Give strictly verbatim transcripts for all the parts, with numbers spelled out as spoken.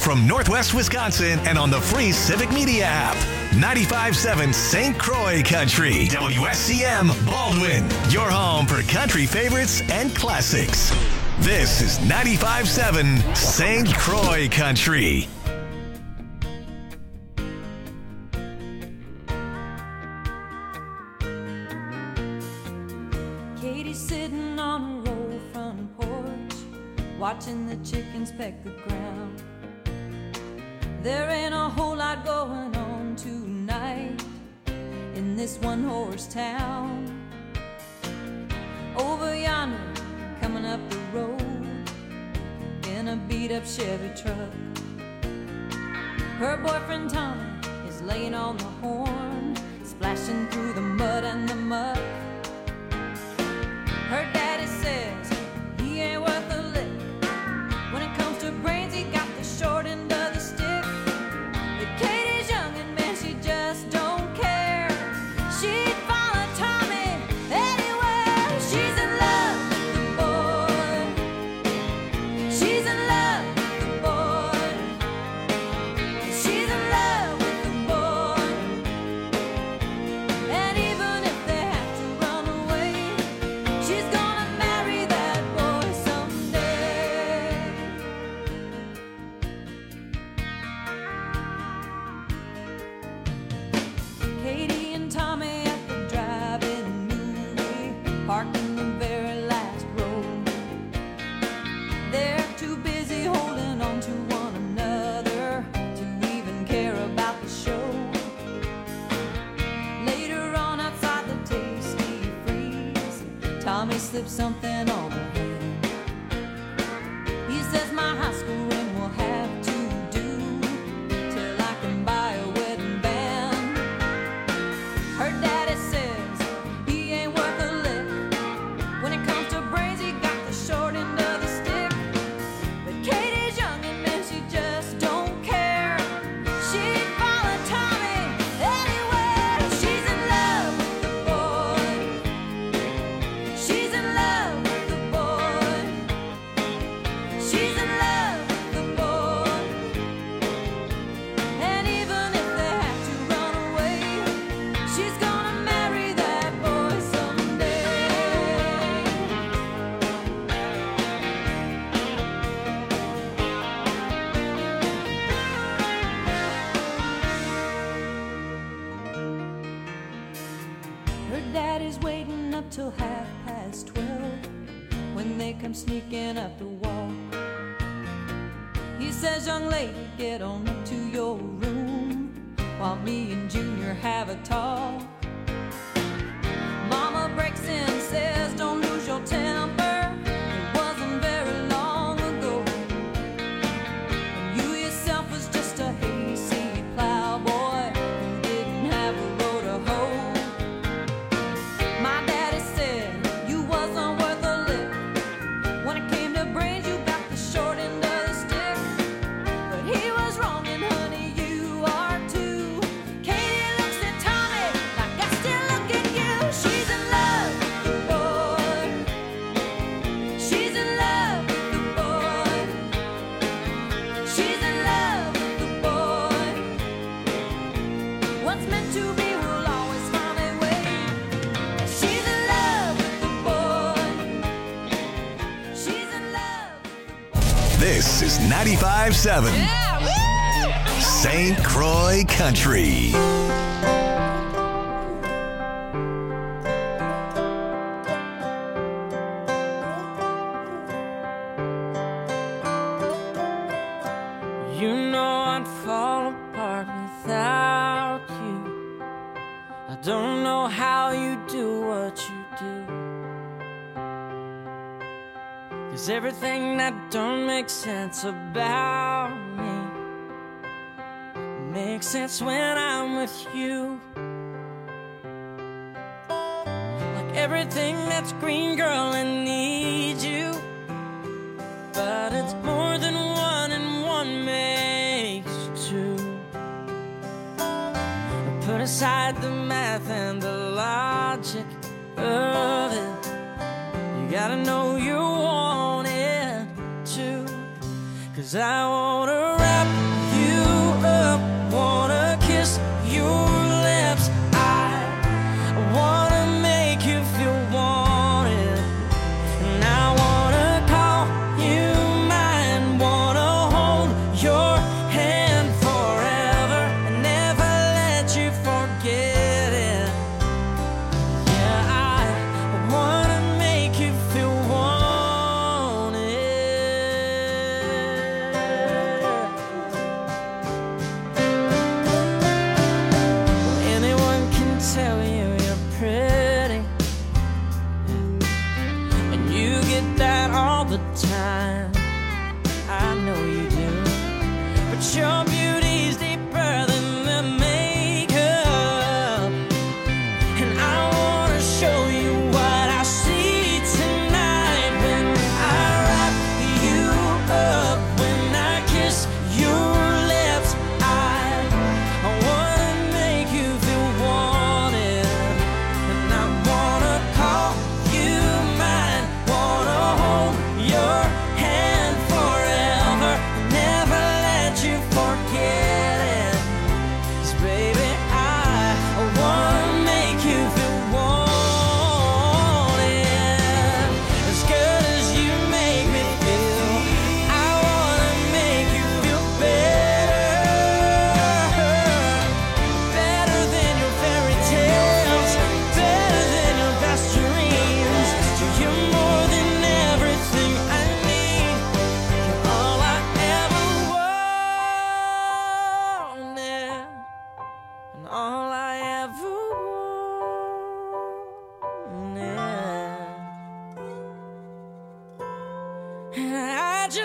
from Northwest Wisconsin and on the free Civic Media app. ninety-five point seven Saint Croix Country. W S C M Baldwin. Your home for country favorites and classics. This is ninety-five point seven Saint Croix Country. Katie's sitting on her old front porch, watching the chickens peck the ground. There ain't a whole lot going on tonight in this one-horse town. Over yonder, coming up the road in a beat-up Chevy truck, her boyfriend Tommy is laying on the horn, splashing through the mud and the muck. Her daddy says he ain't worth a lick. When it comes to brains, he got the short end of the stick. But Katie's young and man, she just don't care. She'd follow Tommy anywhere. She's in love with the boy. She's in love with the boy. She's in love with the boy. And even if they have to run away, she's gonna marry that boy someday. Katie and Tommy at the drive-in movie, parked in the very last row. They're too busy holding on to one another to even care about the show. Later on outside the Tasty Freeze, Tommy slipped something on her hand. He says my high school ring will have to do till I can buy a wedding band. Her daddy says he ain't worth a lick. When it comes to brains, he got the short end of the stick. But Katie's young and man, she just don't care. She'd follow Tommy anywhere. She's in love with the boy. She's in love with the boy. She's in love with the boy. And even if they have to run away, she's gonna marry that boy someday. Her daddy's waiting up till half past twelve when they come sneaking up the walk. He says, young lady, get on up to your room while me and Junior have a talk. Mama breaks in and says, don't lose your temper. It wasn't very long ago when you yourself was just a hayseed plowboy who didn't have a row to hoe. My daddy said you wasn't worth a lick. When it came to brains, you got the short end of the stick. But he was wrong, and honey, you are too. Katie looks at Tommy like I still look at you. She's in love with the boy. She's in love with the boy. She's in love with the boy. What's meant to be will always find a way. She's in love with the boy. She's in love. This is ninety-five point seven Saint Croix Country. You know I'd fall apart without you. I don't know how you do what you do. 'Cause everything that don't make sense about me makes sense when I'm with you. Like everything that's green, girl, I need you. But it's more than one, and one makes two. Put aside the math and the logic of it. You gotta know you want it too. 'Cause I wanna wrap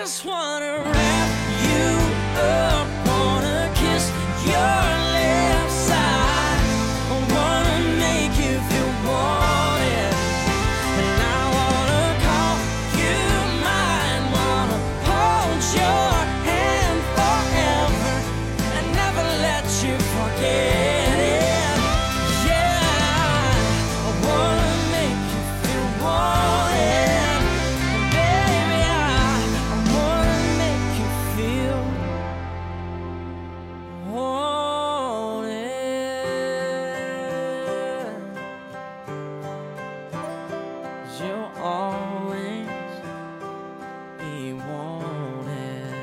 just wanna wrap you up, wanna kiss your left side, I wanna make you feel wanted, and I wanna call you mine, wanna hold your hand forever and never let you forget it. Yeah, I wanna make you feel wanted, and baby, I, I wanna make you feel wanted. 'Cause you'll always be wanted.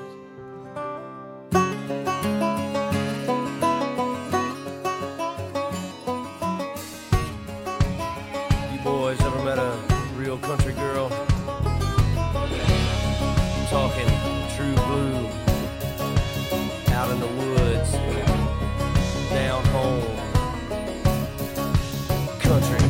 You boys ever met a real country girl? I'm talking true blue, out in the woods, down home, country.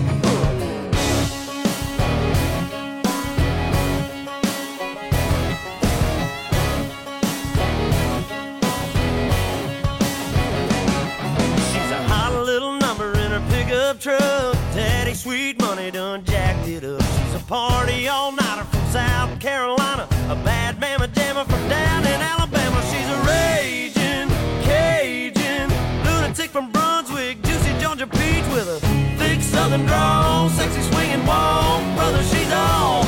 She's a hot little number in her pickup truck. Daddy Sweet Money done jacked it up. She's a party all-nighter from South Carolina, a bad mamma jammer from down in Alabama. She's a raging Cajun lunatic from Brunswick, juicy Georgia peach with a thick southern drawl, sexy swinging walk. Brother, she's all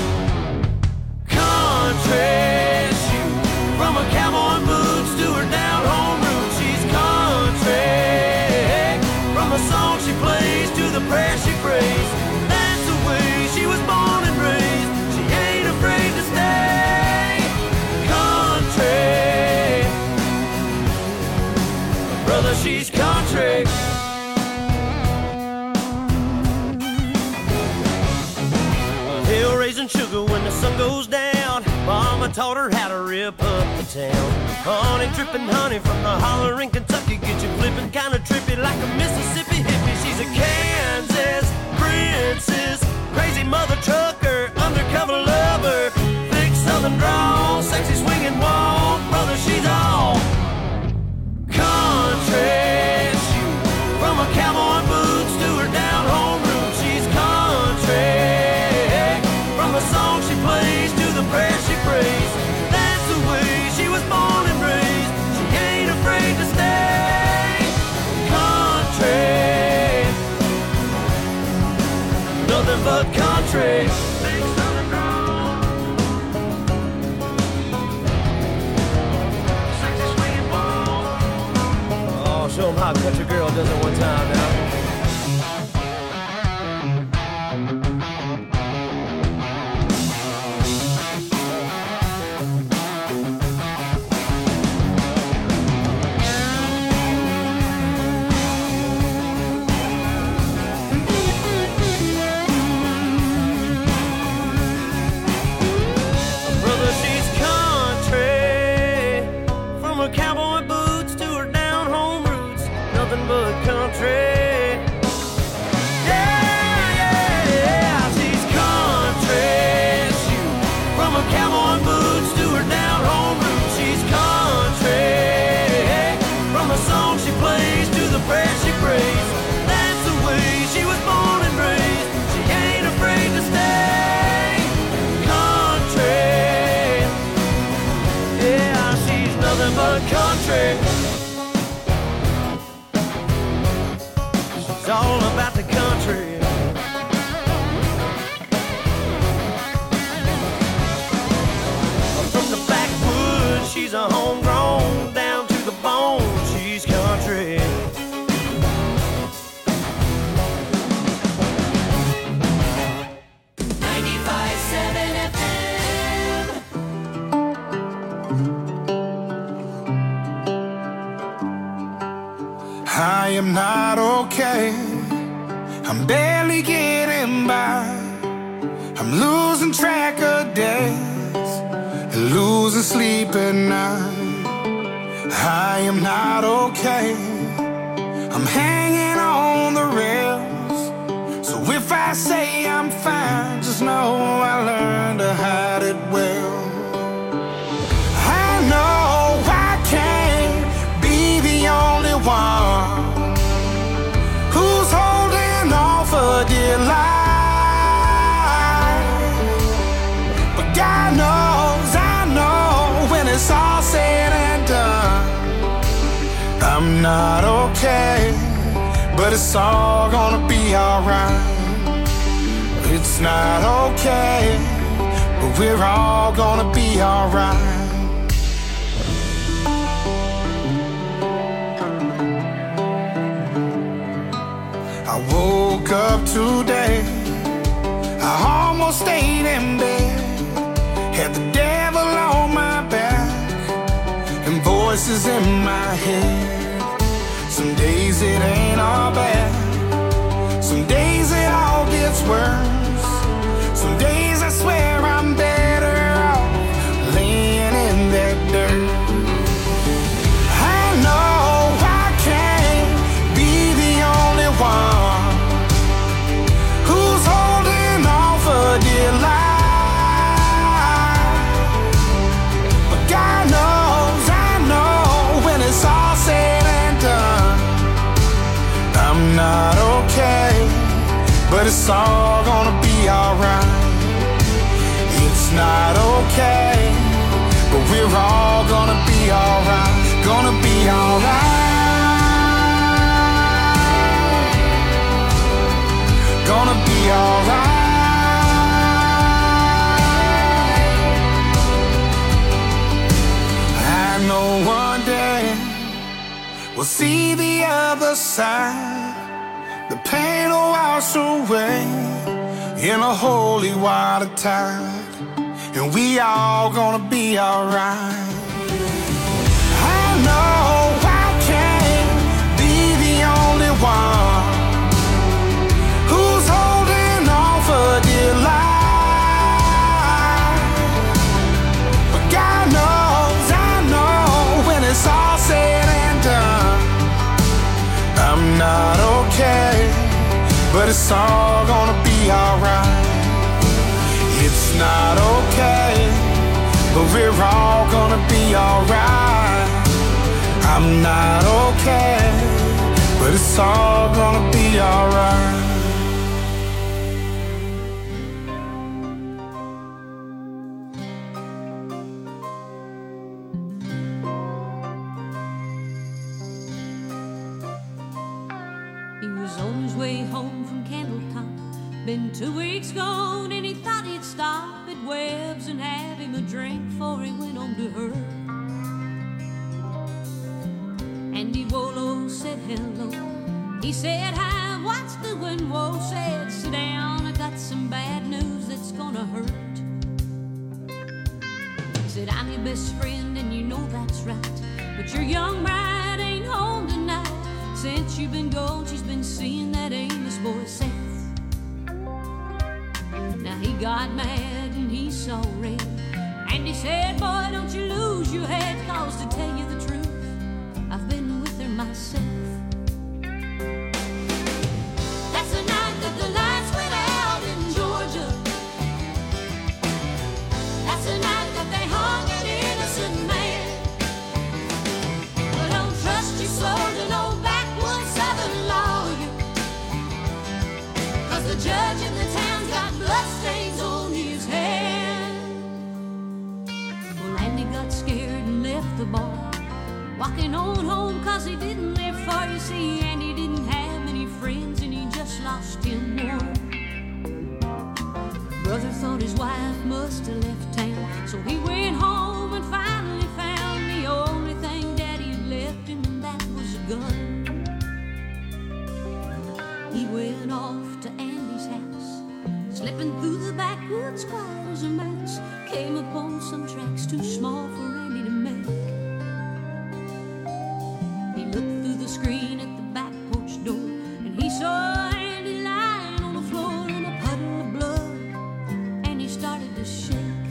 country. Shoot, from her cowboy boots to her down home roots, she's country. From the song she plays to the prayer she prays, that's the way she was born and raised. She ain't afraid to stay country. Brother, she's country. Hill raising sugar when the sun goes down. Mama taught her how to rip up the town. Honey dripping honey from the holler in Kentucky, get you flipping kinda trippy like a Mississippi hippie. She's a Kansas princess, crazy mother trucker, undercover lover, thick southern drawl, sexy swinging walk. Brother, she's all country. Shoot, from her cowboy boots to her down home roots, she's country. From the song she plays to the prayer she prays, that's the way she was born and raised. She ain't afraid to stay country. Nothing but country. Big southern drawl, sexy swinging ball. Oh, show 'em how a country girl does it one time now. Brother, she's country. From her cowboy boots to her down home roots, nothing but country. Yeah, yeah, yeah, she's country. Shoot, from her cowboy boots to her down home roots, she's country. From the song she plays to the prayer she prays, that's the way she was born and raised. She ain't afraid to stay country. Yeah, she's nothing but country. She's all about the country. From the backwoods, she's a homegrown, down to the bone, she's country. ninety-five seven F M. I am not okay. I'm barely getting by. I'm losing track of days and losing sleep at night. I am not okay. I'm hanging on the rails. So if I say I'm fine, just know I learned to hide it well. I'm not okay, but it's all gonna be alright. It's not okay, but we're all gonna be alright. I woke up today, I almost stayed in bed, had the devil on my back and voices in my head. Some days it ain't all bad, some days it all gets worse. Some days I swear I'm better off laying in that dirt. I know I can't be the only one who's holding on for dear life. But God knows, I know when it's all said and done, I'm not okay, but it's all gonna be alright. It's not okay, but we're all gonna be alright. Gonna be alright. Gonna be alright. I know one day we'll see the other side. The pain will wash away in a holy water tide, and we all gonna be alright. I know I can't be the only one who's holding on for dear life. But God knows, I know when it's all said and done, I'm not okay, but it's all gonna be alright. It's not okay, but we're all gonna be alright. I'm not okay, but it's all gonna be alright. He was on his way home from Candletop, been two weeks gone, and he thought he'd stop at Webb's and have him a drink before he went on to her. Andy Wolo said hello. He said hi, what's doing? Whoa, said sit down, I got some bad news that's gonna hurt. He said I'm your best friend and you know that's right, but your young bride ain't home tonight. Since you've been gone, she's been seeing that Amos boy Seth. Now he got mad and he saw red, and he said, boy, don't you lose your head, cause to tell you the truth, I've been with her myself. That's the night that the lights went out in Georgia. That's the night that they hung an innocent man. But don't trust your soul to no backwoods southern lawyer, cause the judge in the town's got bloodstains on his hand. Well, Andy got scared and left the bar, walking on home cause he didn't live far. You see, Andy didn't have many friends and he just lost him one. Brother thought his wife must have left town, so he went home and finally found the only thing Daddy had left him, and that was a gun. He went off to Andy's house, slipping through the backwoods quiet as a mouse, came upon some tracks too small for Andy to make. He looked through the screen at the back porch door, and he saw Andy lying on the floor in a puddle of blood, and he started to shake.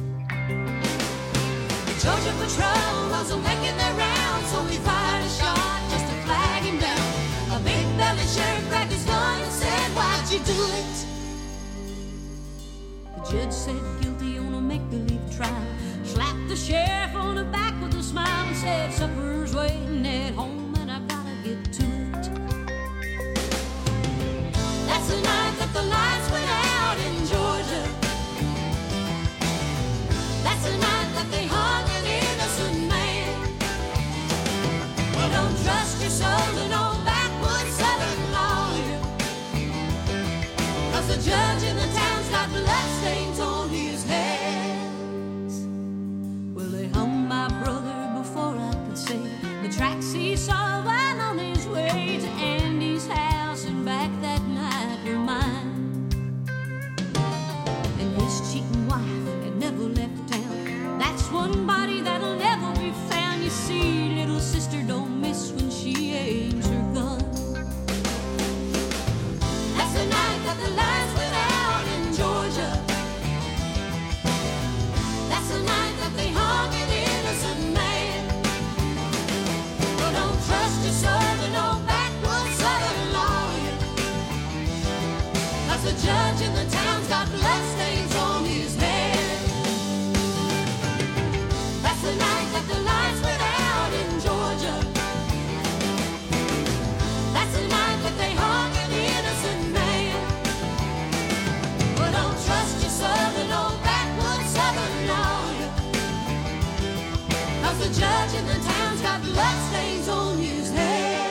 The Georgia patrol wasn't making their rounds, so he fired a shot just to flag him down. A big belly sheriff grabbed his gun and said, why'd you do it? The judge said guilty on a make-believe trial, slapped the sheriff on the back with a smile and said, supper's waiting at home and I gotta get to it. That's the night that the lights went out in Georgia. That's the night that they hung an innocent man. Well, don't trust judge in the town's got bloodstains on his hands. Well, they hung my brother before I could say the tracks he saw while on his way to Andy's house and back that night were mine. And his cheating wife had never left town. That's one body that'll never be found. You see, little sister don't miss when she aims her gun. That's the night that the lights went out in Georgia. That's the night that they hung an innocent man. Well, don't trust your southern old backwoods southern lawyer, 'cause the judge in the town's got bloodstains on his head. That's the night that the lights went out in Georgia. That's the night that they hung an innocent man. Well, don't trust your southern old backwoods southern lawyer, 'cause the judge in the town's got bloodstains on his hands.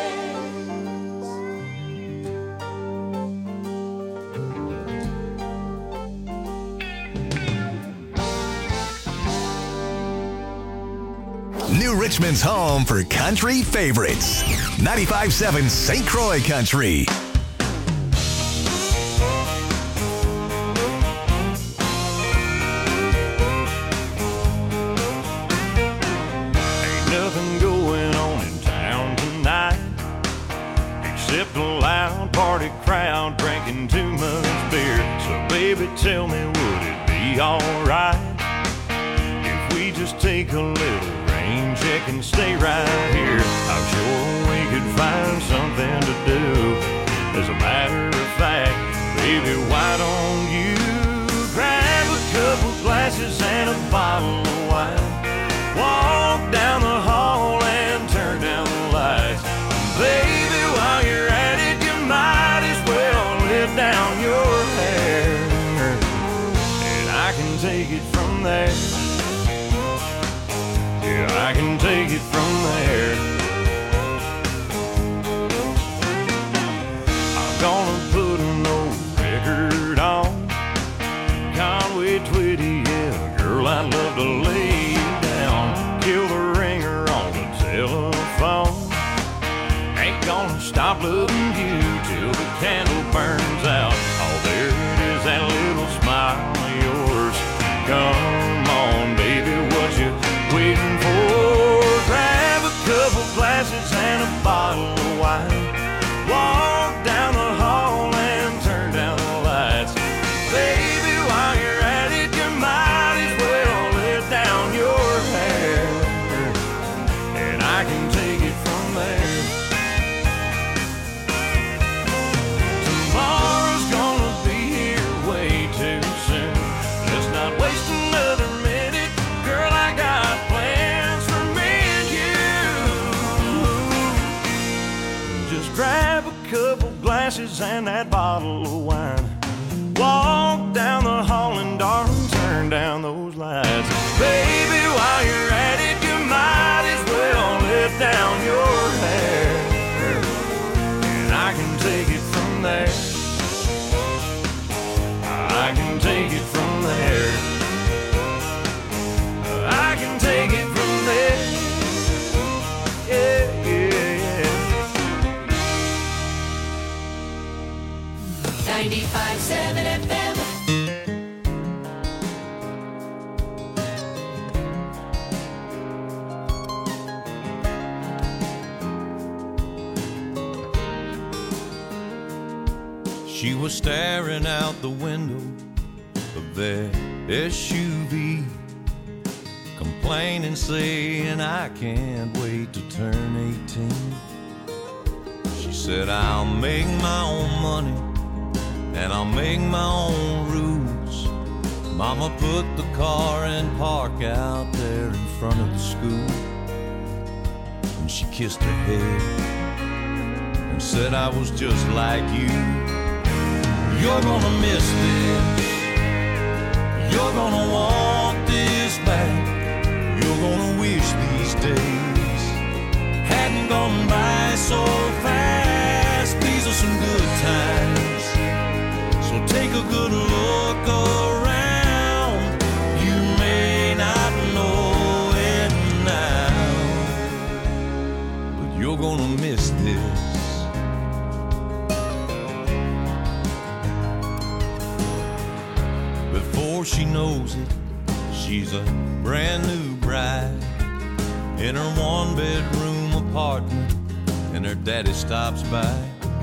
New Richmond's home for country favorites. ninety-five seven Saint Croix Country. Ain't nothing going on in town tonight except a loud party crowd drinking too much beer. So baby, tell me, would it be alright if we just take a little rain check and stay right here? I'm sure we could find something to do. As a matter of fact, baby, why don't you grab a couple glasses and a bottle of wine, walk down the hall and turn down the lights. Baby, while you're at it, you might as well let down your hair, and I can take it from there. Yeah, I can take it from there. I'm gonna put an old record on Conway Twitty, yeah, girl, I'd love to lay you down. Kill the ringer on the telephone. Ain't gonna stop loving you till the candle burns out. Oh, there it is, that little smile of yours. Come on, baby, what you waiting for? Grab a couple glasses and a bottle of wine, walk down the hall and turn down the lights. Baby, while you're at it, you might as well let down your hair, and I can take it from there. Tomorrow's gonna be here way too soon. Let's not waste another minute, girl, I got plans for me and you. Just grab a couple glasses and that bottle of wine, walk down the hall and darling, turn down those lights. Baby, while you're at it, you might as well let down your hair, and I can take it from there. I can take it from there. I can take it from there. Yeah, yeah, yeah. ninety-five seven F M. She was staring out the window of that S U V, complaining, saying, I can't wait to turn eighteen. She said, I'll make my own money and I'll make my own rules. Mama put the car in park out there in front of the school, and she kissed her head and said, I was just like you. You're gonna miss this, you're gonna want this back, you're gonna wish these days hadn't gone by so fast. These are some good times, so take take a good look around. You may not know it now, but you're gonna miss this. Before she knows it, she's a brand new bride in her one-bedroom apartment, and her daddy stops by.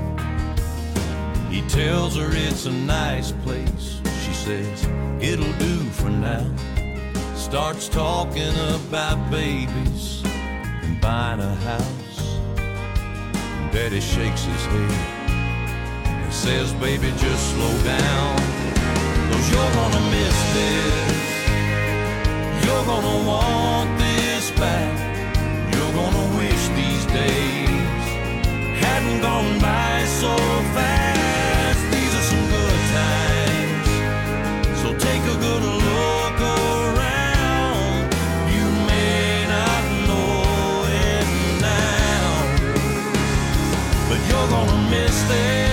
He tells her it's a nice place. She says, it'll do for now. Starts talking about babies and buying a house. And Daddy shakes his head and says, baby, just slow down, 'cause you're gonna miss this. You're gonna want this back. You're gonna wish these days hadn't gone by so fast. These are some good times, so take a good look around. You may not know it now, but you're gonna miss this.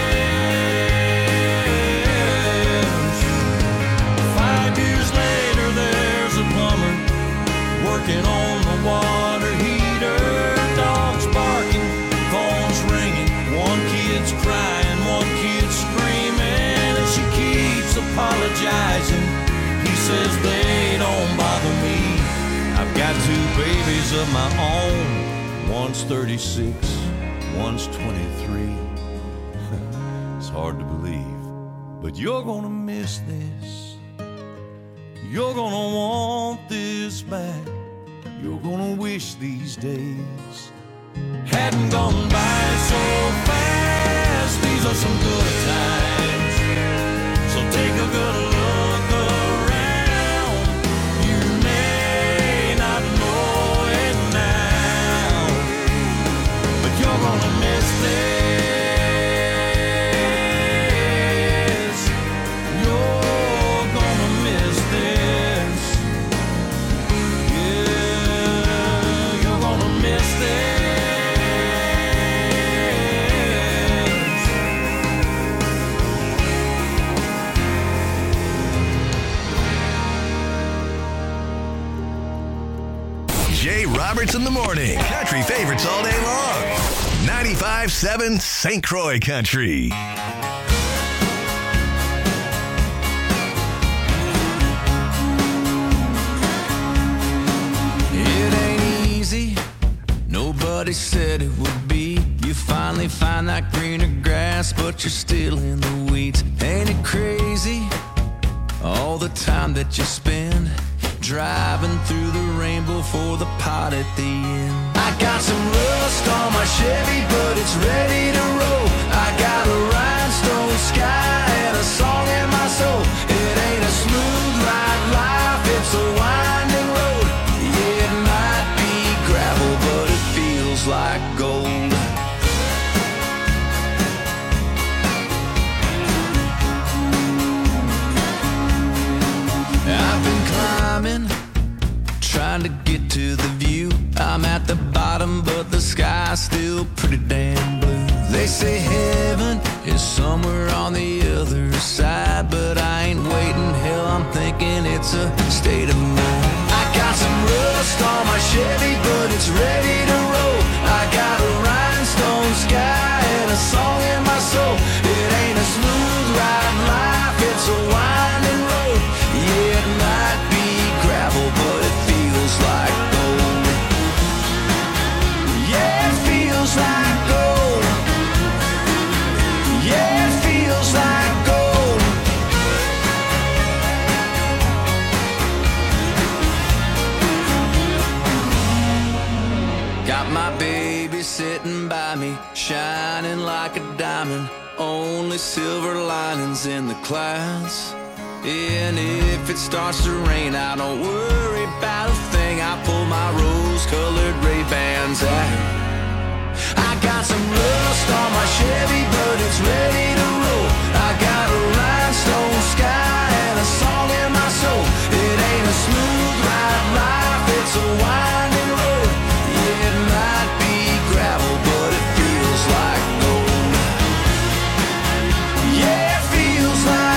Five years later, there's a plumber working on the water heater. Dogs barking, phones ringing, one kid's crying, one kid's screaming, and she keeps apologizing. He says, they don't bother me. I've got two babies of my own. One's thirty-six, one's twenty-three. It's hard to believe, but you're gonna miss this. You're gonna want this back. You're gonna wish these days hadn't gone by so fast. These are some good times, so take a good look around. You may not know it now, but you're gonna miss this. You're gonna miss this. Yeah, you're gonna miss this. Jay Roberts in the morning. Country favorites all day long. ninety-five seven Saint Croix Country. It ain't easy, nobody said it would be. You finally find that greener grass, but you're still in the weeds. Ain't it crazy, all the time that you spend driving through the rainbow for the pot at the end? I got some rust on my Chevy, but it's ready to roll. I got a rhinestone sky and a song in my soul. It ain't a smooth ride life, it's a winding road. Yeah, it might be gravel, but it feels like gold. I've been climbing, trying to get to the view. I'm at the bottom, but the sky's still pretty damn blue. They say heaven is somewhere on the other side, but I ain't waiting. Hell, I'm thinking it's a state of mind. I got some rust on my Chevy, but it's ready to roll. I got a rhinestone sky and a song in my soul. It ain't a smooth ride life, it's a winding road. Yeah, it might be gravel, but it feels like gold. Yeah, it feels like gold. Yeah, it feels like gold. Got my baby sitting by me, shining like a diamond. Only silver linings in the clouds. And if it starts to rain, I don't worry about a thing. I pull my rose-colored Ray-Bans out. I got some rust on my Chevy, but it's ready to roll. I got a rhinestone sky and a song in my soul. It ain't a smooth ride life, it's a winding road. Yeah, it might be gravel, but it feels like gold. Yeah, it feels like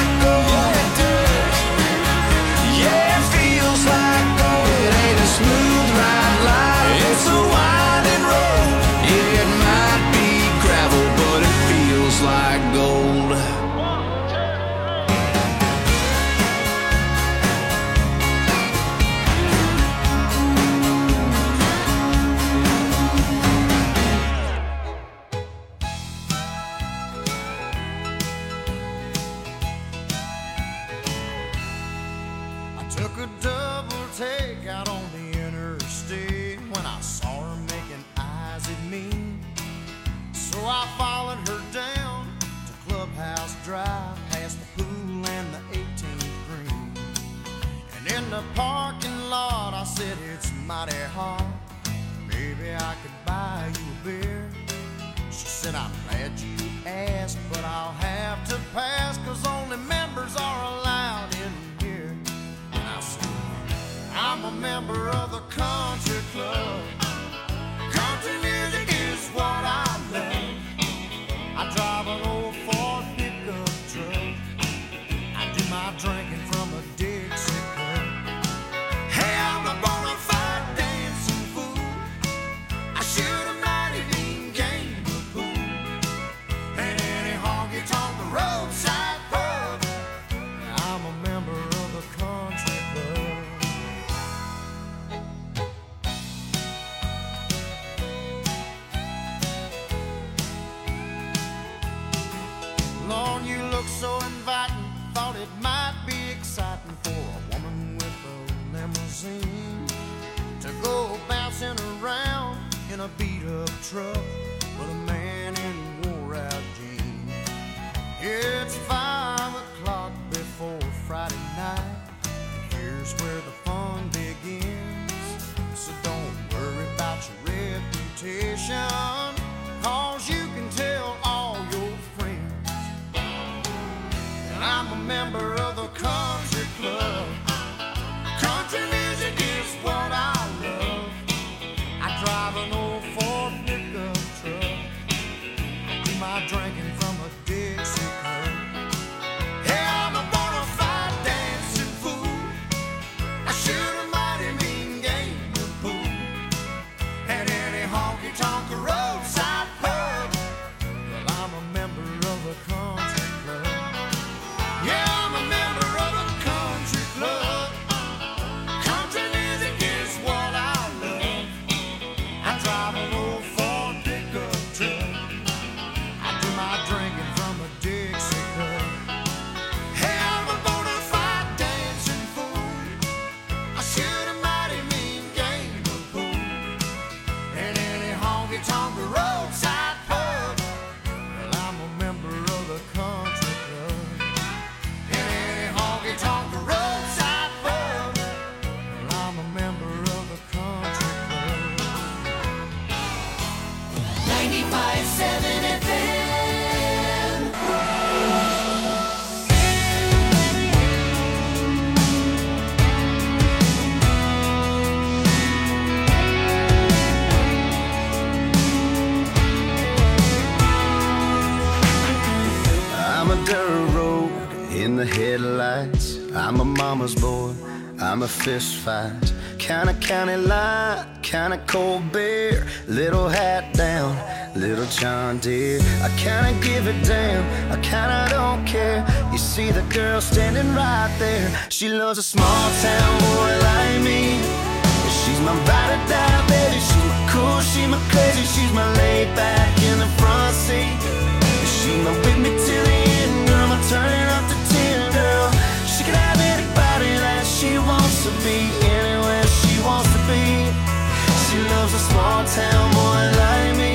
out on the interstate when I saw her making eyes at me. So I followed her down to Clubhouse Drive, past the pool and the eighteenth green. And in the parking lot I said, it's mighty hot, maybe I could buy you a beer. She said, I'm glad you asked, but I'll have to pass, 'cause only members are allowed in here. And I said, I'm a member of the country club. Country music is what I love. I drive an old Ford pickup truck. I do my drinking from a Dixie cup. Hey, I'm a bona fide dancing fool. I shoot a mighty mean game of pool. And any honky-tonk roadside pub. I'm a member of the country club. Lord, you look so inviting. Thought it might be exciting for a woman with a limousine to go bouncing around in a beat-up truck with a man in wore-out jeans. It's five o'clock before Friday night, and here's where the fun begins. So don't worry about your reputation, 'cause you can tell all your friends. And I'm a member of the country club. Country music is what I love. I drive an old Ford pickup truck. I do my drinking from a Dixie cup. Hey, I'm a bona fide dancing fool. I shoot a mighty mean game of pool. And any honky-tonk roadside pub. Well, I'm a member of the country club. Yeah, I'm a member of the country club. Country music is what I love. I drive an old Ford pickup truck. I do my drinking from a Dixie cup. Hey, I'm a bona fide dancing fool. I shoot a mighty mean game of pool. And any honky-tonk roadside pub. Well, I'm a member of the country club. And any honky-tonk roadside pub. Well, I'm a member of the country club. ninety-five point seven F M. I'm a dirt road in the headlights. I'm a mama's boy, I'm a fist fight. Kinda county line, kinda cold beer. Little hat down, little John Deere. I kinda give it down, I kinda don't care. You see the girl standing right there. She loves a small town boy like me. She's my ride or die, baby. She's my cool, she's my crazy. She's my laid back in the front seat. She's my with me till the end, girl. I'm turning up to ten, girl. She can have anybody that she wants to be, anywhere she wants to be. She loves a small town boy like me.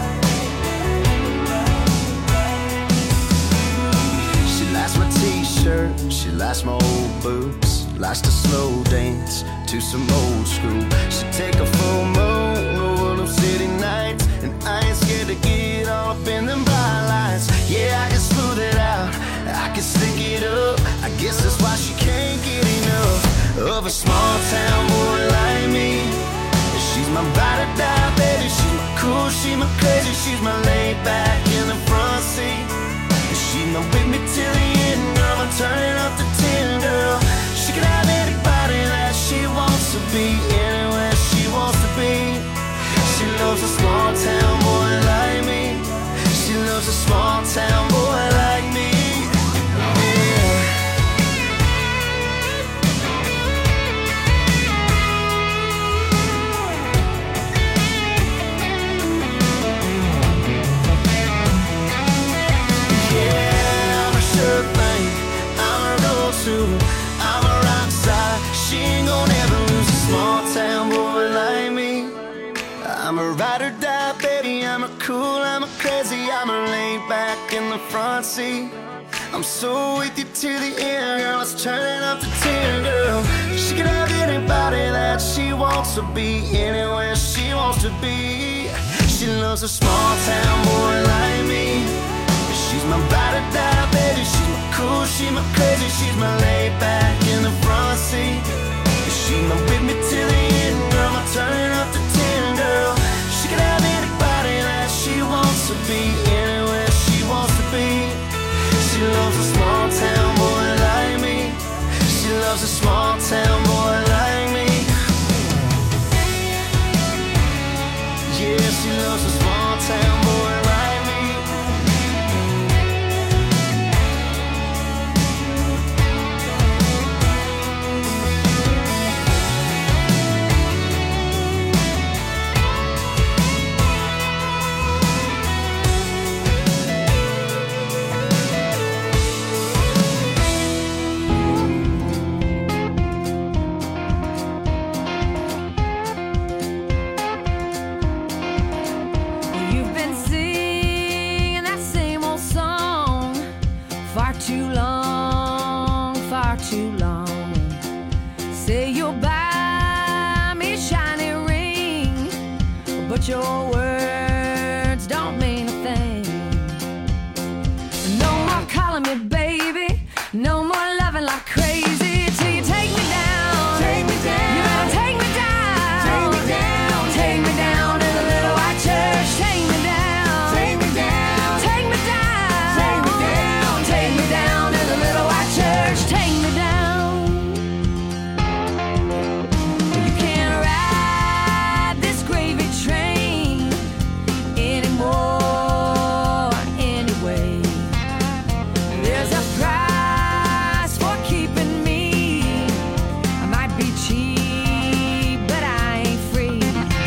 She likes my t-shirt, she likes my old boots, likes to slow dance to some old school. She take a full moon over them city nights, and I ain't scared to get all up in them bright lights. Yeah, I can smooth it out, I can stick it up. I guess that's why she can't get enough of a small town boy like me. She's my ride or die, baby. She's my cool, she's my crazy. She's my laid back in the front seat. She's my with me till the end, girl. I'm turning up to ten, girl. She can have anybody that she wants to be, anywhere she wants to be. She loves a small town boy like me. She loves a small town boy like me. Yeah. cool, I'm a crazy, I'm a laid back in the front seat. I'm so with you to the end, girl, it's turning up to ten, girl. She can have anybody that she wants to be, anywhere she wants to be. She loves a small town boy like me. She's my ride or die, baby, she's my cool, she's my crazy, she's my laid back in the front seat. She's my with me to the end, girl, I'm turning up to ten, girl. She can have anybody that she wants to be, anywhere she wants to be. She loves a small town boy like me. She loves a small town boy like me. Yeah, she loves a small town boy like me. Too long, far too long. Say you'll buy me a shiny ring, but your words don't mean a thing. No more calling me baby, no more loving like crazy, till you take me down. Take me down. You better take me down. Take me down. Take me down to the little white church. Take me down. Take me down. Take me down. Take me down. Take me down to the little white church. Take me down. You can't ride this gravy train anymore anyway. There's a price for keeping me. I might be cheap, but I ain't free.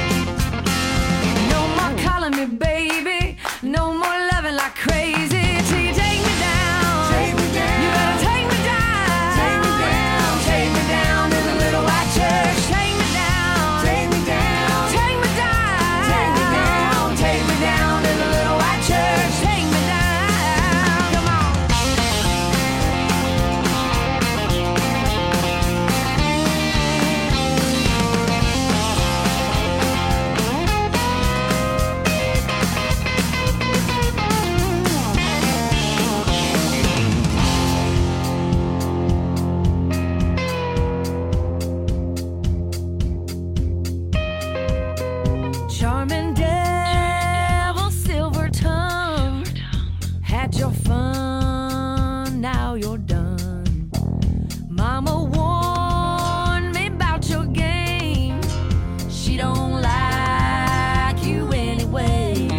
No more calling me baby, no more loving like crazy, till you take me down. Take me down. You better take me down. Take me down. Take me down to the little white church. Take me down. Take me down. Take me down. Take me down. Take me down to the little white church. Take me down. Come on. Charming devil, silver tongue, had your fun, now you're done. Mama warned me about your game, she don't like you anyway.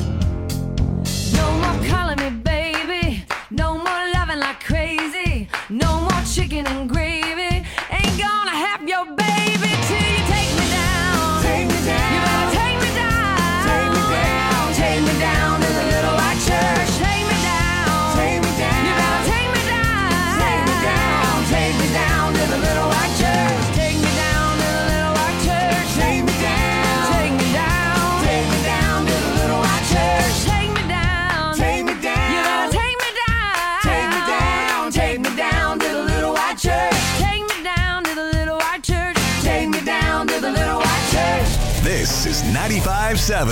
No more calling me baby, no more loving like crazy, no more chicken and gravy, ain't gonna have your baby till you take me down. Take me down. You better take me down. Take me down. Take me down to the little white church. Take me down. Take me down. You better take me down. Take me down. Take me down to the little white church. Take me down to the little white church. Take me down. Take me down. Take me down to the little white church. Take me down. Take me down. You better take me down. Take me down. Take me down to the little white church. Take me down to the little white church. Take me down to the little white church. This is ninety-five point seven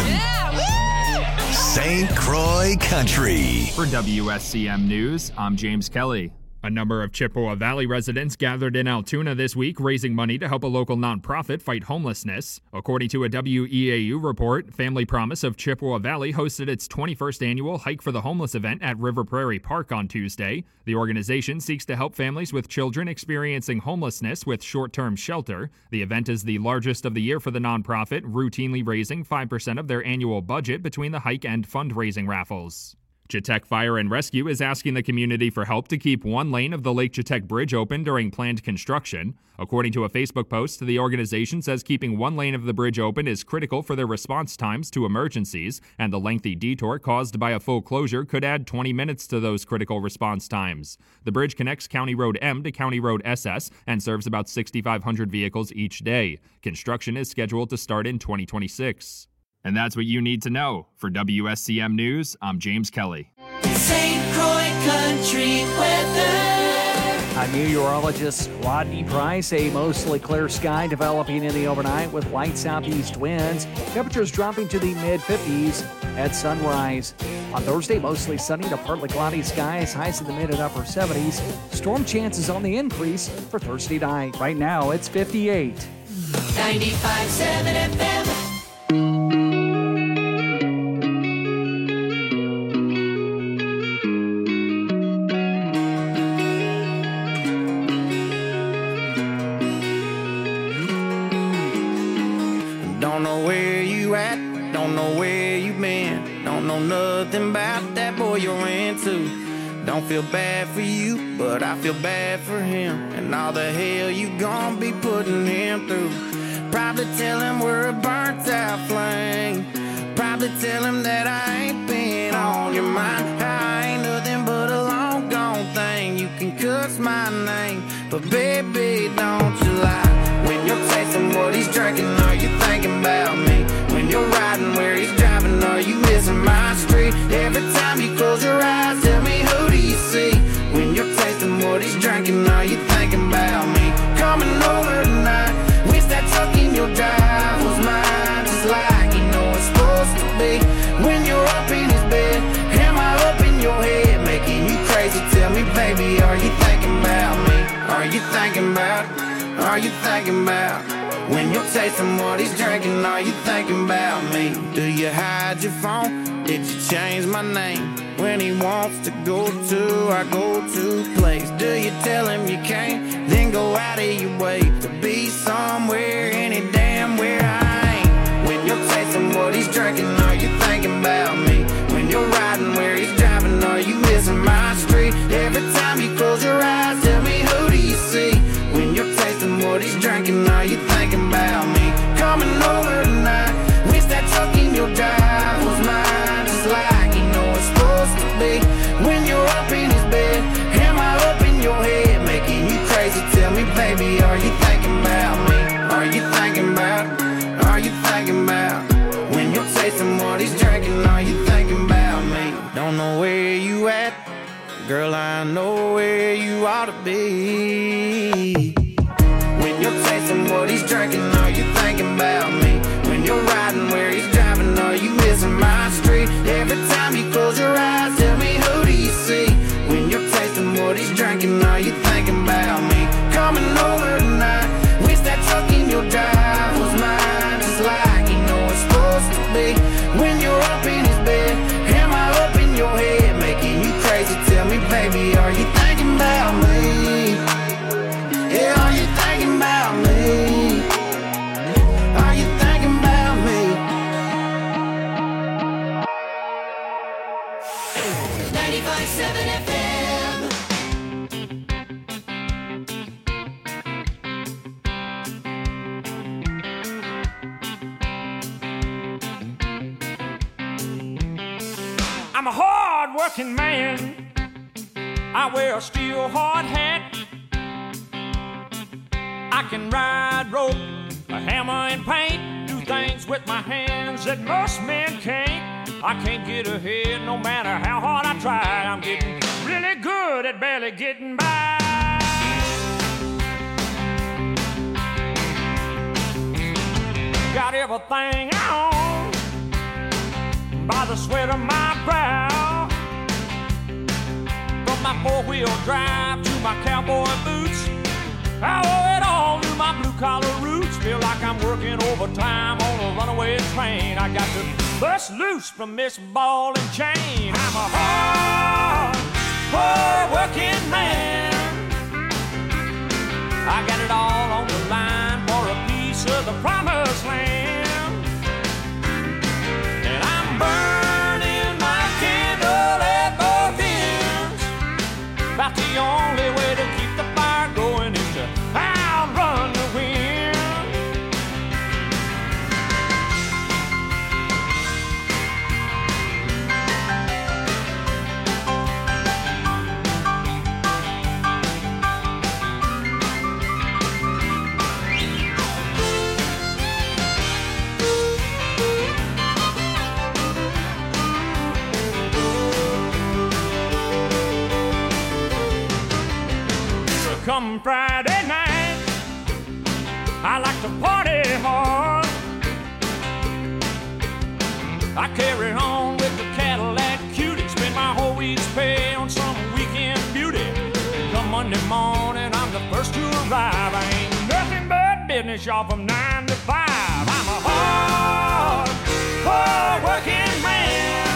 Saint Croix Country. For W S C M News, I'm James Kelly. A number of Chippewa Valley residents gathered in Altoona this week raising money to help a local nonprofit fight homelessness. According to a W E A U report, Family Promise of Chippewa Valley hosted its twenty-first annual Hike for the Homeless event at River Prairie Park on Tuesday. The organization seeks to help families with children experiencing homelessness with short-term shelter. The event is the largest of the year for the nonprofit, routinely raising five percent of their annual budget between the hike and fundraising raffles. Chetek Fire and Rescue is asking the community for help to keep one lane of the Lake Chetek Bridge open during planned construction. According to a Facebook post, the organization says keeping one lane of the bridge open is critical for their response times to emergencies, and the lengthy detour caused by a full closure could add twenty minutes to those critical response times. The bridge connects County Road M to County Road S S and serves about six thousand five hundred vehicles each day. Construction is scheduled to start in twenty twenty-six. And that's what you need to know. For W S C M News, I'm James Kelly. Saint Croix Country weather. I'm meteorologist Rodney Price. A mostly clear sky developing in the overnight with light southeast winds. Temperatures dropping to the mid fifties at sunrise. On Thursday, mostly sunny to partly cloudy skies. Highs in the mid and upper seventies. Storm chances on the increase for Thursday night. Right now, it's fifty-eight. ninety-five point seven F M. Don't know where you at, don't know where you been, don't know nothing about that boy you're into. Don't feel bad for you, but I feel bad for him, and all the hell you gon' be putting him through. Probably tell him we're a burnt out flame, probably tell him that I ain't been on your mind. I ain't nothing but a long gone thing, you can cuss my name, but baby don't you lie. When you're tasting what he's drinking, are you thinking about me? When you're riding where he's driving, are you missing my street? Every time you close your eyes, tell me who do you see? When you're tasting what he's drinking, are you thinking about me? Coming over tonight, wish that truck in your drive was mine, just like you know it's supposed to be. When you're up in his bed, am I up in your head, making you crazy? Tell me, baby, are you thinking about me? Are you thinking about Are you thinking about when you're tasting what he's drinking? Are you thinking about me? Do you hide your phone? Did you change my name? When he wants to go to our go-to place, do you tell him you can't? Then go out of your way to be somewhere, any damn where I ain't. When you're tasting what he's drinking, are you thinking about me? When you're riding where he's driving, are you missing my street? Every time you close your eyes, tell me who do you see? When you're tasting what he's drinking, are you thinking about me? Coming over tonight, wish that truck in your drive was mine, just like you know it's supposed to be. When you're up in his bed, am I up in your head, making you crazy? Tell me, baby, are you thinking about me? Are you thinking about, are you thinking about when you're tasting what he's drinking, are you thinking about me? Don't know where you at, girl, I know where you ought to be. When you're tasting what he's drinking, are you thinking about me? When you're riding where he's driving, are you missing my street? Every time you close your eyes, tell me who do you see? When you're tasting what he's drinking, are you thinking about me? Coming over tonight, wish that truck in your drive was mine, just like you know it's supposed to be. When you're up in his bed, am I up in your head, making you crazy? Tell me, baby, are you thinking about me? Yeah, are you thinking about me? Are you thinking about me? ninety-five point seven F M. I'm a hard-working man. I wear a steel hard hat. I can ride rope, a hammer and paint, do things with my hands that most men can't. I can't get ahead no matter how hard I try. I'm getting really good at barely getting by. Got everything I own by the sweat of my brow. From my four-wheel drive to my cowboy boots, I owe it all to my blue-collar roots. Feel like I'm working overtime on a runaway train. I got to bust loose from this ball and chain. I'm a hard, hard-working man. I got it all on the line for a piece of the promised land. And I'm burning my candle at both ends. About the only way to keep the fire going is to outrun the wind. come Friday night, I like to party hard. I carry on with the Cadillac Cutie, spend my whole week's pay on some weekend beauty. Come Monday morning, I'm the first to arrive. I ain't nothing but business, y'all, from nine to five. I'm a hard, hard working man.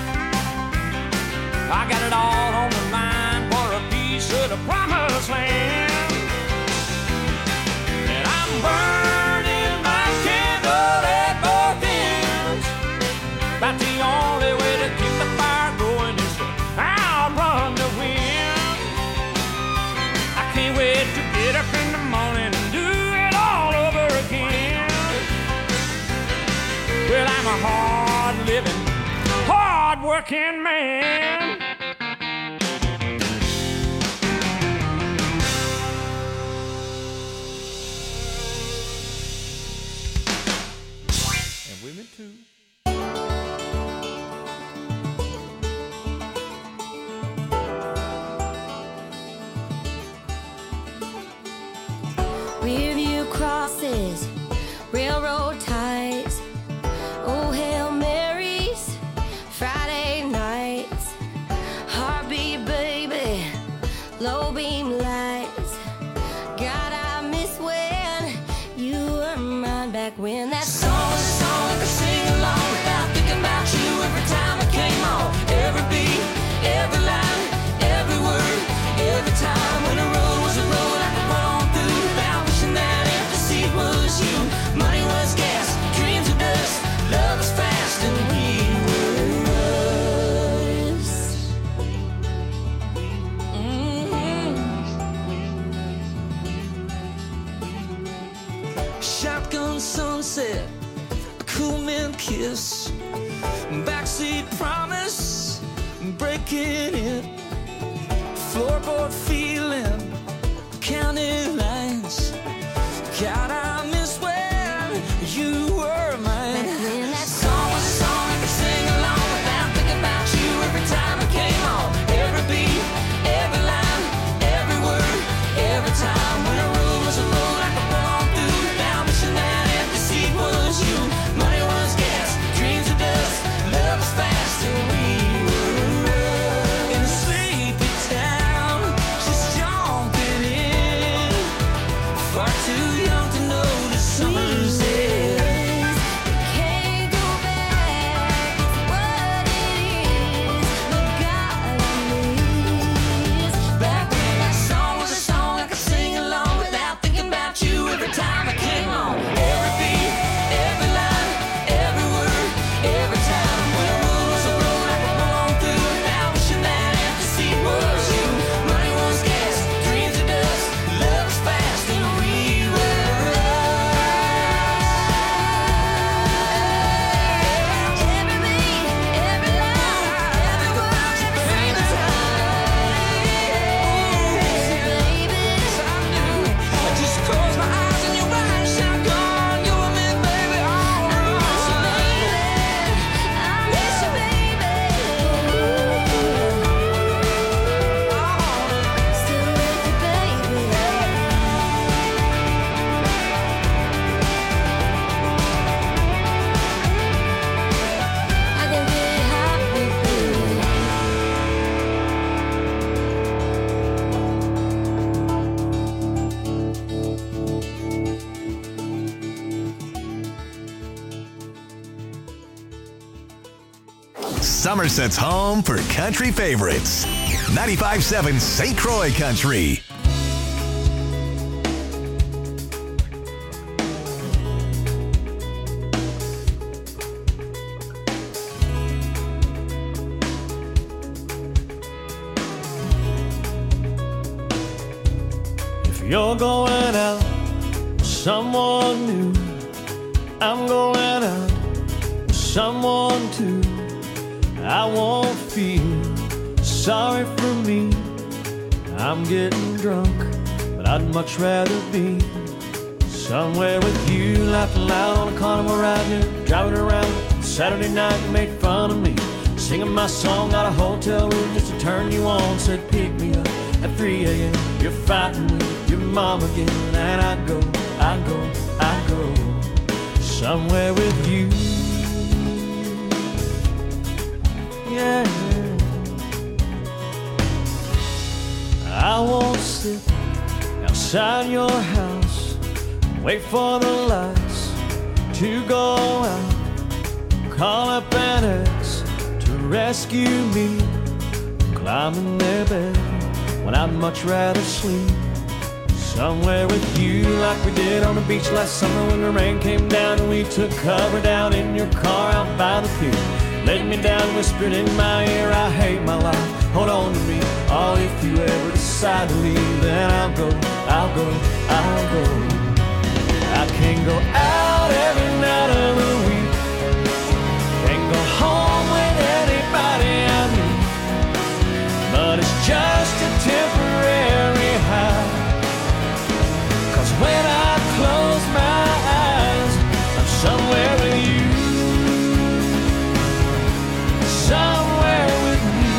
I got it all on the line for a piece of the promised land. And I'm burning my candle at both ends. About the only way to keep the fire going is to outrun the wind. I can't wait to get up in the morning and do it all over again. Well, I'm a hard-living, hard-working man. And women too. Rearview crosses, railroad ties, oh Hail Marys, Friday nights, heartbeat baby, low beam lights. God, I miss when you were mine back when that song was a song I could sing along without thinking about you every time it came on. Every beat, every line, every word, every time when the road was a road I could run on through without wishing that empty seat was you. Money was gas, dreams were dust, love was fast, and we were us. Mm-hmm. Shotgun sunset, cool man kiss, backseat promise, breaking it, floorboard feeling, county lines. God, I miss when you were mine. Back when that song was a song I could sing along without thinking about you every time it came on. Every beat, every line, every word, every time when a road was a road I could run on through without wishing that empty seat was you. Money was gas, dreams were dust, love was fast, and we were in a sleepy town, just jumping in, far too young to know the summer's end. Can't go back, it's what it is, but God, I miss. Back when that song was a song I could sing along without thinking about you every time it came on. Every beat, every line, every word, every time when a road was a road I could run on through without wishing that empty seat was you. Money was gas, dreams were dust, love was fast, and we were us. Every beat, every line, every word, every time. I just close my eyes and you're right, shotgun, you and me, baby, all right. I miss you, baby. Still with you, baby. I can get hot with you. Somerset's home for country favorites. ninety-five point seven Saint Croix Country. If you're going out with someone new, I'm going out with someone too. I won't feel sorry for me. I'm getting drunk, but I'd much rather be somewhere with you, laughing loud on a Carnival Avenue, driving around Saturday night. You made fun of me, singing my song out of hotel room just to turn you on. Said pick me up At three a.m. you're fighting with your mom again, and I go, I go, I go somewhere with you. Yeah, I won't sit outside your house, wait for the lights to go out, call up an ex to rescue me, climb in their bed when I'd much rather sleep somewhere with you, like we did on the beach last summer when the rain came down and we took cover down in your car out by the pier. Laid me down, whispered in my ear, I hate my life, hold on to me. Oh, if you ever decide to leave, then I'll go, I'll go, I'll go. I can't go out every night of the week, can't go home with anybody I meet, but it's just a temporary high, 'cause when I close my eyes, I'm somewhere with you. Somewhere with you.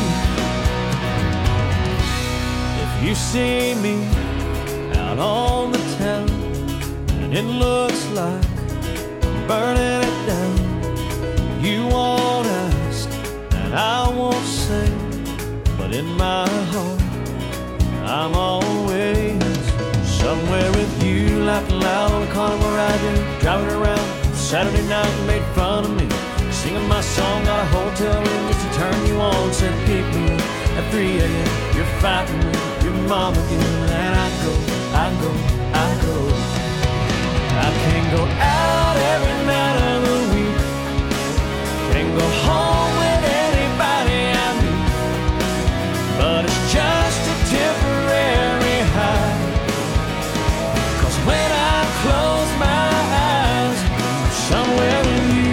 If you see me out on the town and it looks like I'm burning it down, you won't ask and I won't say, but in my heart I'm always somewhere with you. Laughing loud on the carnival ride, driving around Saturday night and made fun of me, singing my song, got a hotel room just to turn you on. Said pick me up at three a.m. You're fighting with your mom again, and I go, I go, I go. I can't go out every night of the week, can't go home with anybody I meet, but it's just a temporary high, 'cause when I close my eyes, I'm somewhere with you.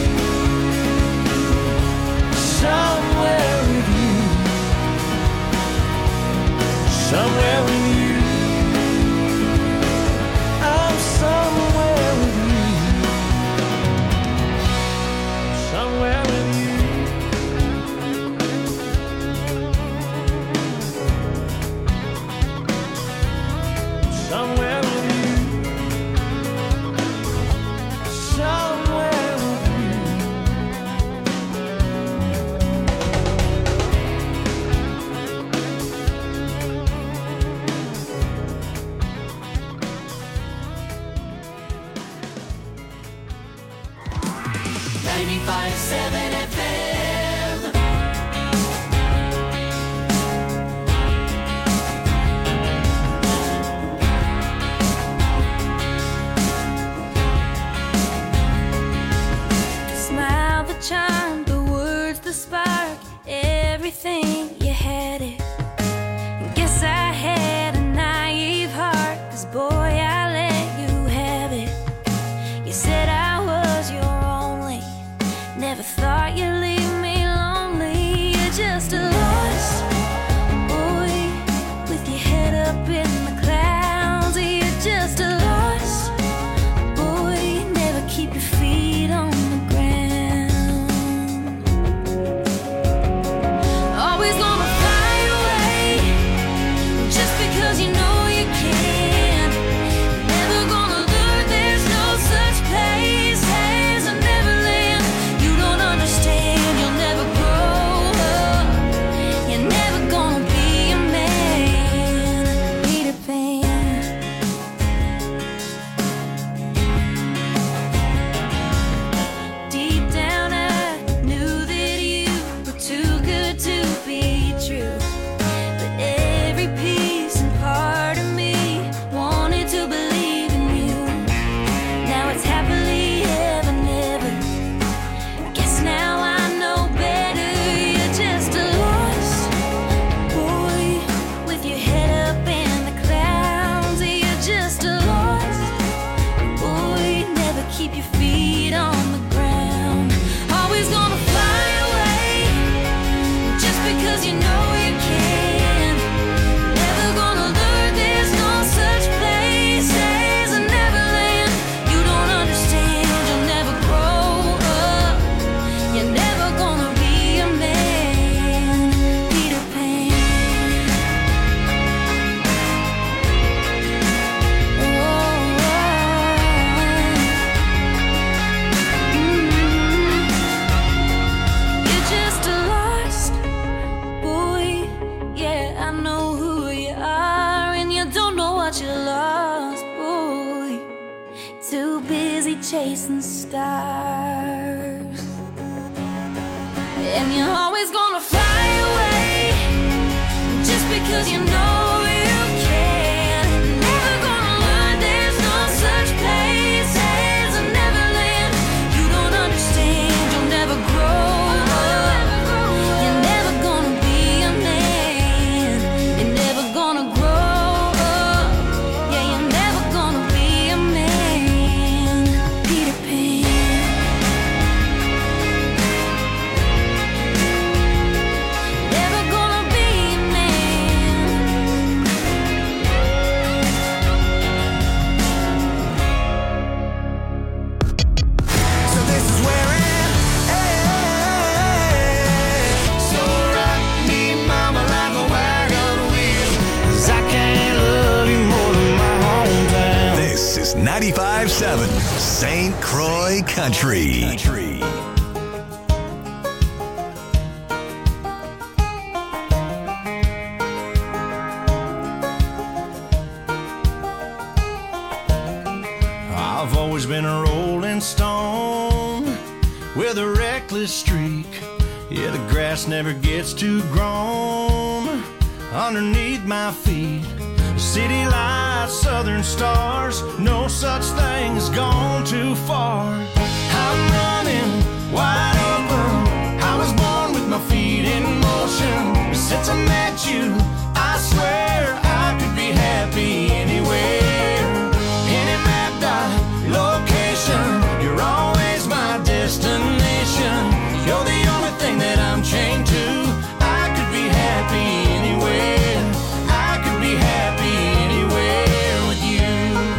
Somewhere with you, somewhere with you, I'm somewhere with you, somewhere with you. Somewhere with you, somewhere with you. ninety-five seven F M. The smile, the charm, the words, the spark, everything, you had it. Guess I had a naive heart, 'cause boy, I let you have it. You said I was your only, never thought you'd leave me lonely. You're just a lost boy with your head up in the clouds. You're just a lost boy, never keep your feet on the ground. Always gonna fly away just because you know you can. Never gonna learn there's no such place as a Neverland. You don't understand, you'll never grow up. You're never gonna be a man, Peter Pan. Deep down I knew that you were too good to be true, but every piece and part of me wanted to believe in you. Now it's happily ever, never. Guess now I know better. You're just a lost boy with your head up in the clouds. You're just a lost boy, never keep your feet on the ground. Always gonna fly away just because you know you can. Never gonna learn there's no such place as a Neverland. You don't understand, you'll never grow up. You're never gonna be a man, Peter Pan. chasing stars. And you're always gonna fly away just because you know you can. Never gonna learn there's no such place as a Neverland. You don't understand, you'll never grow up. You're never gonna be a man. You're never gonna grow up. Yeah, you're never gonna be a man. Peter Pan. Never gonna be a man. So this is where it ends. So rock me, mama, like a wagon wheel, 'cause I can't love you more than my hometown. This is ninety-five point seven Saint Croix Country. I've always been a rolling stone with a reckless streak. Yeah, the grass never gets too grown underneath my feet. City lights, southern stars, no such thing as gone too far. I'm running wide open. I was born with my feet in motion. Since I met you, I swear I could be happy anywhere. Any map dot location, you're always my destination. You're the only thing that I'm chained to. I could be happy anywhere. I could be happy anywhere with you.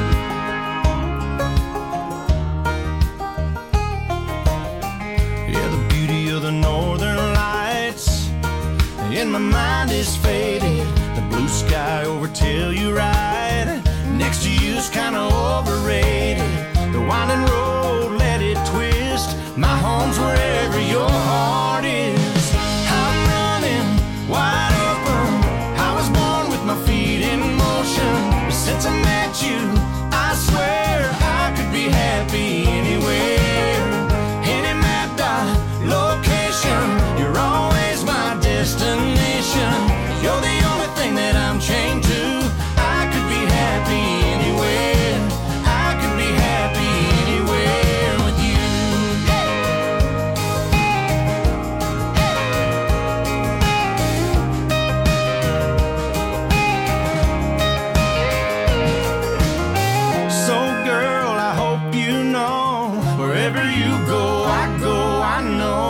Yeah, the beauty of the northern lights in my mind is faded. The blue sky over Telluride next to you's kinda overrated. The winding road, let it twist. My home's wherever your heart is. I'm running wide open. I was born with my feet in motion. Since I met you, I swear I could be happy anywhere. Any map dot location, you're always my destination. You're the only thing that I'm chained to. I could be happy anywhere. I could be happy anywhere with you. So girl, I hope you know, wherever you go, I go, I know.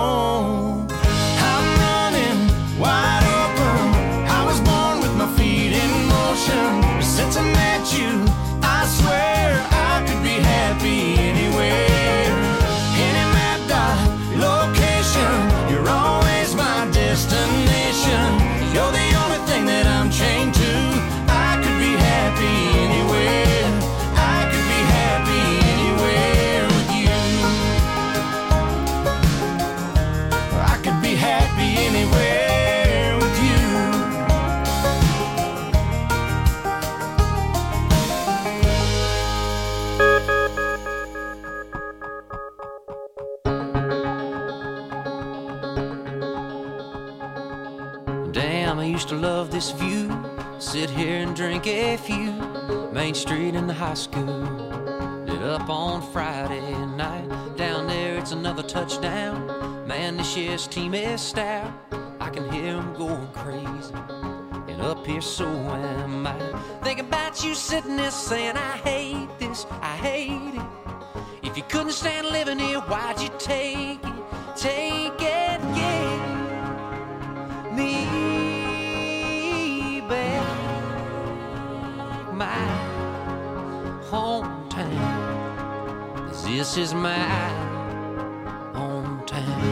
I'm running wide open. I was born with my feet in motion. Since I met you, I swear I could be happy anywhere. Any map dot location, you're always my destination. You're the only thing that I'm chained to. I could be happy anywhere. I could be happy anywhere with you. I could be happy anywhere with you. Damn, I used to love this view. Sit here and drink a few. Main Street in the high school. Lit up on Friday night. Down there, it's another touchdown. Man, this year's team is stout. I can hear them going crazy. And up here, so am I. Thinking about you sitting there saying, I hate this, I hate it. If you couldn't stand living here, why'd you take it? Take it, yeah. Me back, my hometown. 'Cause this is my hometown.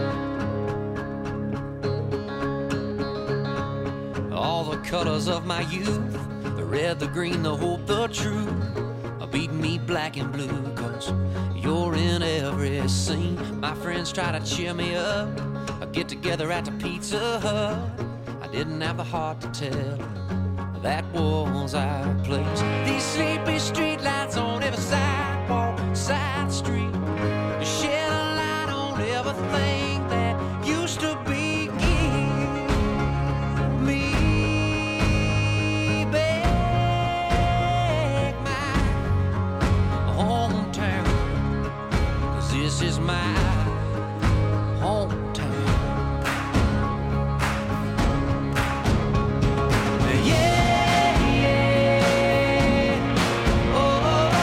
All the colors of my youth, the red, the green, the hope, the truth, are beating me black and blue. 'Cause you're in every scene. My friends try to cheer me up. I get together at the Pizza Hut. I didn't have the heart to tell her that was our place. These sleepy streetlights on every side walk side street to shed a light on everything that used to be. Give me back my hometown, 'cause this is my hometown. Yeah, yeah, oh,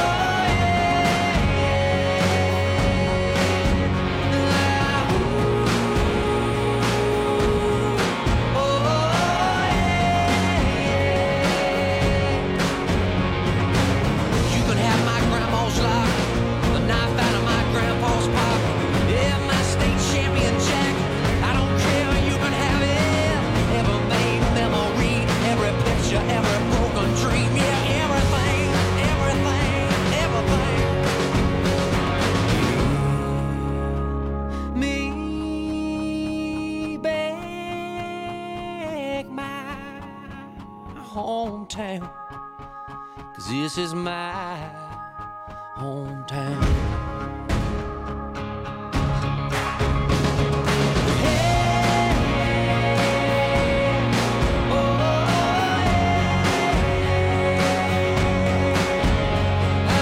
you can have my grandma's lock, the knife out of my grandpa's pocket, yeah, my state champion jack. I don't care, you can have it. Every made memory, every picture, every broken dream, yeah, everything, everything, everything. Me back my hometown, 'cause this is my hometown.